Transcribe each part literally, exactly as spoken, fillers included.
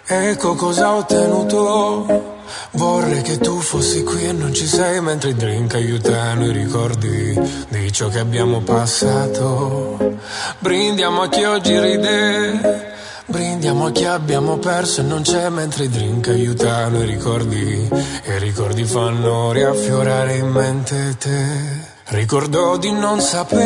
Ecco cosa ho ottenuto. Vorrei che tu fossi qui e non ci sei, mentre i drink aiutano i ricordi di ciò che abbiamo passato. Brindiamo a chi oggi ride, brindiamo a chi abbiamo perso e non c'è, mentre i drink aiutano i ricordi e i ricordi fanno riaffiorare in mente te. Ricordo di non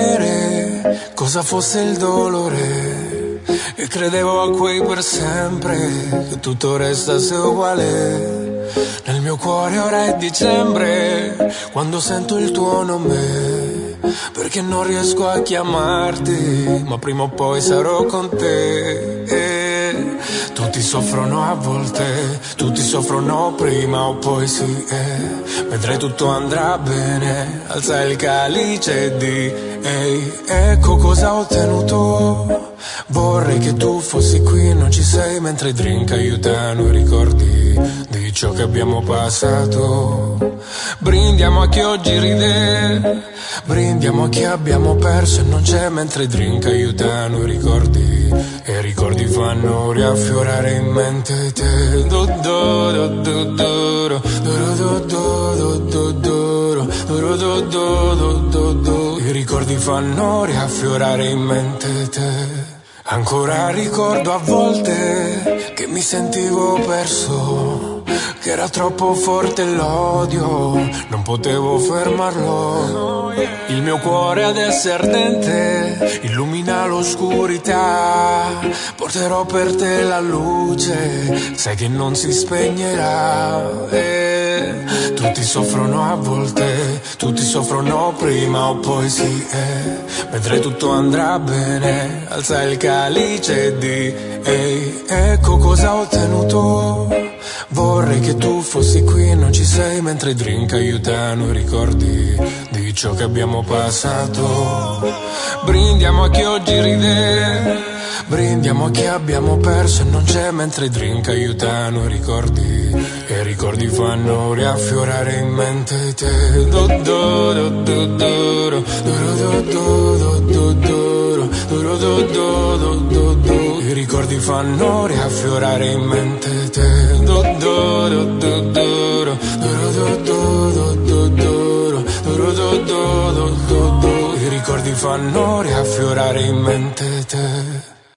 sapere cosa fosse il dolore e credevo a quei per sempre, che tutto restasse uguale. Nel mio cuore ora è dicembre, quando sento il tuo nome, perché non riesco a chiamarti, ma prima o poi sarò con te. E tutti soffrono a volte, tutti soffrono prima o poi sì, e vedrai tutto andrà bene, alza il calice e di ehi, ecco cosa ho ottenuto. Vorrei che tu fossi qui, non ci sei, mentre i drink aiutano i ricordi di ciò che abbiamo passato. Brindiamo a chi oggi ride, brindiamo a chi abbiamo perso e non c'è, mentre i drink aiutano i ricordi e i ricordi fanno riaffiorare in mente te. Do do do do do do do do do do do do do. I ricordi fanno riaffiorare in mente te. Ancora ricordo a volte che mi sentivo perso, che era troppo forte l'odio, non potevo fermarlo. Il mio cuore adesso è ardente, illumina l'oscurità. Porterò per te la luce, sai che non si spegnerà. E tutti soffrono a volte, tutti soffrono prima o poi sì, e vedrai tutto andrà bene, alza il calice e di ehi, ecco cosa ho ottenuto. Vorrei che tu fossi qui e non ci sei, mentre i drink aiutano i ricordi di ciò che abbiamo passato. Brindiamo a chi oggi ride, brindiamo a chi abbiamo perso e non c'è, mentre i drink aiutano i ricordi e i ricordi fanno riaffiorare in mente te. Do do do do do do do do do do. I ricordi fanno riaffiorare in mente te. Do do do do do do do do do do. I ricordi fanno riaffiorare in mente te.